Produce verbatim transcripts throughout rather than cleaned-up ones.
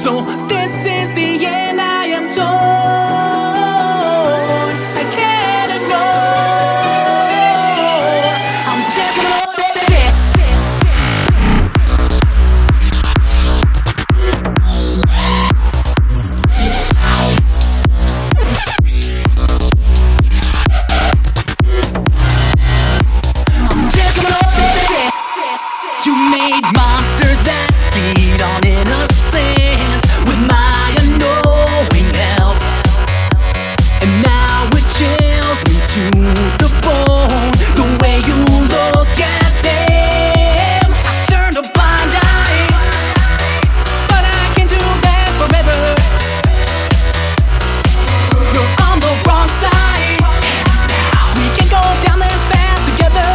So this is the end, I am torn. I can't ignore. I'm desperate. You made monsters that feed on innocence with my unknowing help, and now it chills me to the bone, the way you look at them. I turned a blind eye, but I can't do that forever. You're on the wrong side, and now we can go down this path together.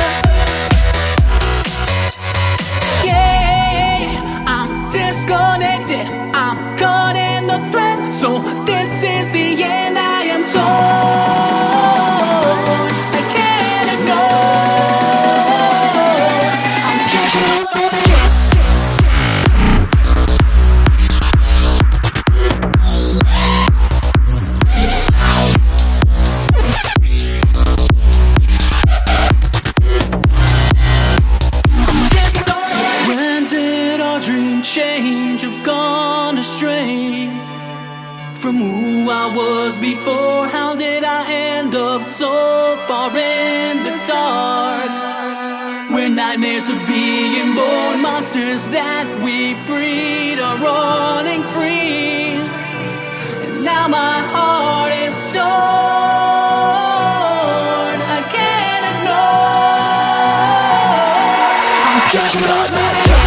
Disconnected, I'm caught in the thread. So this is the end, I am torn. I can't ignore. I'm just dream change, have gone astray from who I was before. How did I end up so far in the dark, where nightmares of being born, monsters that we breed are running free, and now my heart is torn. I can't ignore. I'm just not